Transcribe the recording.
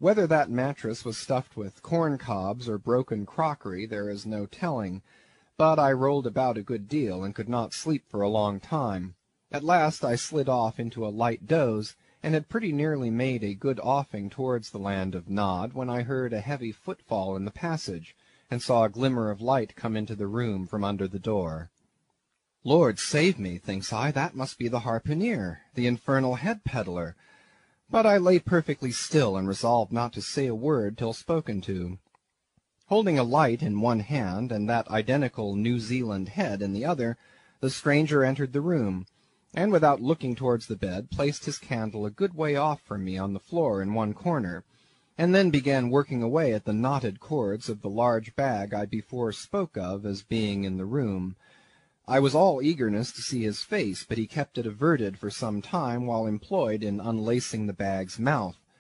Whether that mattress was stuffed with corn cobs or broken crockery there is no telling, but I rolled about a good deal and could not sleep for a long time. At last I slid off into a light doze, and had pretty nearly made a good offing towards the land of Nod, when I heard a heavy footfall in the passage, and saw a glimmer of light come into the room from under the door. Lord save me, thinks I, that must be the harpooneer, the infernal head peddler. But I lay perfectly still, and resolved not to say a word till spoken to. Holding a light in one hand, and that identical New Zealand head in the other, the stranger entered the room, and without looking towards the bed, placed his candle a good way off from me on the floor in one corner, and then began working away at the knotted cords of the large bag I before spoke of as being in the room. I was all eagerness to see his face, but he kept it averted for some time while employed in unlacing the bag's mouth,